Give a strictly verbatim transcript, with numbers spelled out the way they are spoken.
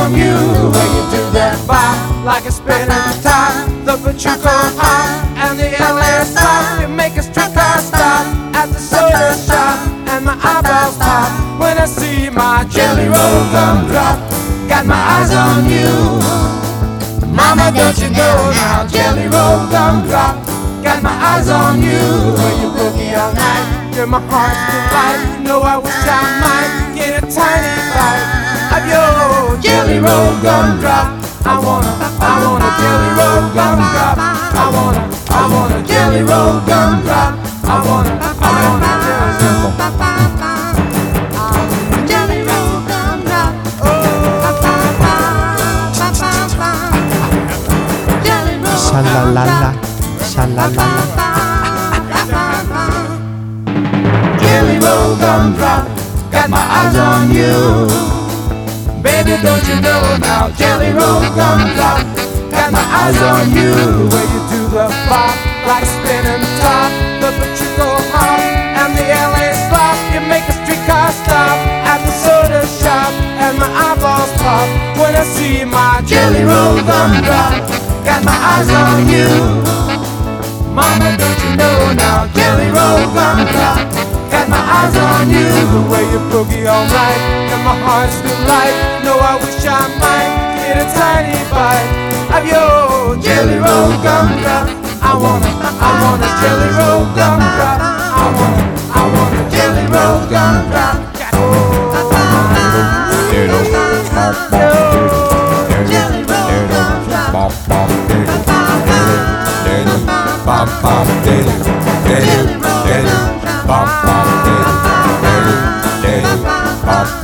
on you. When you do that bop like a spinning top, the Pachuco hop and the L A stop. You make a streetcar stop at the soda shop, and my eyeballs pop when I see my Jelly Roll gum drop. Got my eyes on you, mama, don't you know now? Jelly Roll gum drop. Got my eyes on you, when you boogie all night. You're my heart's delight. You know I wish I might get a tiny bite of your Jelly Roll gum drop. I wanna, I want a Jelly Roll gum drop. I wanna, I want a Jelly Roll gum drop. I wanna, I want a Jelly Roll gum drop. Jelly Roll gum drop. Jelly Roll Sha-la-la-la, sha-la-la-la. Jelly Roll gum drop. Got my eyes on you. Baby, don't you know now? Jelly Roll gum drop. Got my eyes on you. Where you do the bop like spinning top, the Pachuco hop and the L A slop. You make a streetcar stop at the soda shop, and my eyeballs pop when I see my Jelly Roll gum drop. Got my eyes on you, mama, don't you know now? Jelly Roll gum drop. Got my eyes on you, the way you boogie all night, and my heart's delight. No, I wish I might get a tiny bite of your Jelly Roll gum drop. I wanna, I want a Jelly Roll gum drop. I wanna, I want a Jelly Roll gum drop. Jelly Roll gum drop. Bop bop daily, daily, daily, bop bop daily, daily, daily, bop.